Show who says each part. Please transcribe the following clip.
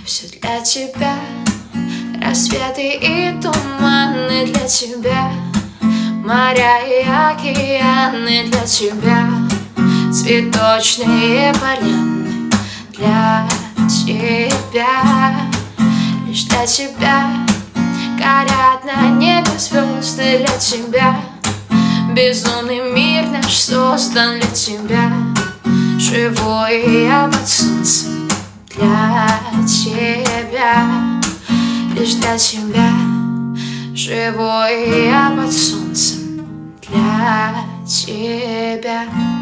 Speaker 1: все для тебя. Рассветы и туманы для тебя, моря и океаны для тебя, цветочные поляны для тебя, лишь для тебя. Горят на небе звезды для тебя, безумный мир наш создан для тебя. Живой я под солнцем для тебя, лишь для тебя. Живой я под солнцем для тебя.